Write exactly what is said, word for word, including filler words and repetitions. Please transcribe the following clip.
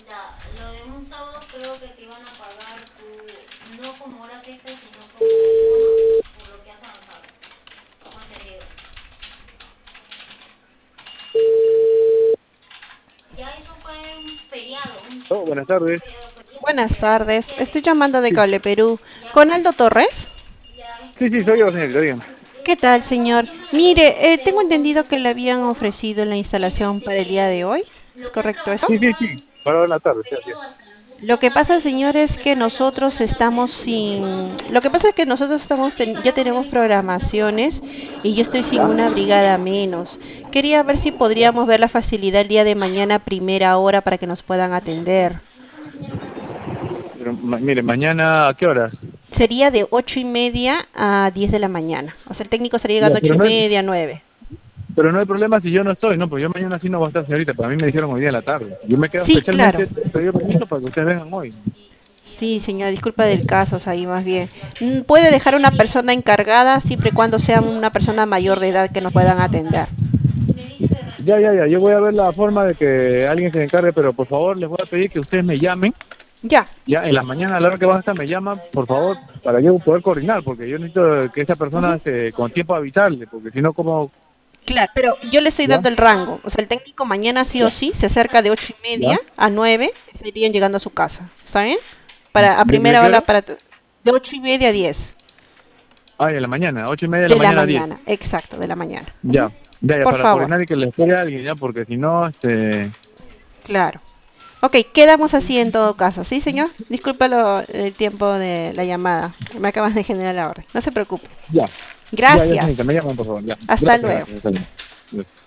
Ya, lo de un sábado creo que te iban a pagar tu, no como horas extras, sino como bono por lo que has avanzado. Como entendido. Ya eso fue un feriado, un, Oh, buenas tardes. feriado, pues, y eso Buenas que era tardes, diecisiete. estoy llamando de Sí, Cable Perú. Ya ¿Con pues, Aldo Torres? ya sí, sí, yo soy me yo, di señorita, dígame. ¿Qué tal, señor? Mire, eh, tengo entendido que le habían ofrecido la instalación para el día de hoy. ¿Es correcto eso? Sí, sí, sí, para ver la tarde, sí, así es. Lo que pasa, señor, es que nosotros estamos sin... Lo que pasa es que nosotros estamos ten- ya tenemos programaciones y yo estoy sin ¿Ya? una brigada menos. Quería ver si podríamos ver la facilidad el día de mañana a primera hora para que nos puedan atender. Pero, ma- mire, mañana, ¿a qué horas? Sería de ocho y media a diez de la mañana. O sea, el técnico estaría Ya, llegando ocho pero y no hay, media, nueve. pero no hay problema si yo no estoy, ¿no? Pues yo mañana sí no voy a estar, señorita, para mí me dijeron hoy día en la tarde. Yo me quedo Sí, claro. especialmente, he pedido permiso para que ustedes vengan hoy. Sí, señora, disculpa del caso, ahí más bien. Mm, Puede dejar una persona encargada siempre y cuando sea una persona mayor de edad que nos puedan atender. Ya, ya, ya, yo voy a ver la forma de que alguien se encargue, pero por favor les voy a pedir que ustedes me llamen. Ya, Ya, en la mañana, a la hora que van a estar, me llaman, por favor, para yo poder coordinar, porque yo necesito que esa persona, ujú, este, con tiempo avisarle, porque si no, como... claro, pero yo le estoy ¿Ya? dando el rango. O sea, el técnico mañana sí o ¿Ya? sí se acerca de ocho y ¿Ya? media a nueve, estarían llegando a su casa. ¿Está bien? Para, a ¿Desde primera qué hora, hora? para, de ocho y media a diez Ah, en la mañana, ocho y media de la de la mañana a diez. mañana. Exacto, de la mañana. Ujú. Ya, ya, ya, Por para favor, coordinar y que le espere a alguien, ya, porque si no, este... claro. Ok, quedamos así en todo caso, ¿sí, señor? Disculpa lo- el tiempo de la llamada. Me acabas de generar la orden. No se preocupe. Ya, ya, ya, Gracias. señorita, me llaman, por favor, ya. Hasta Gracias, luego. gracias. Hasta luego.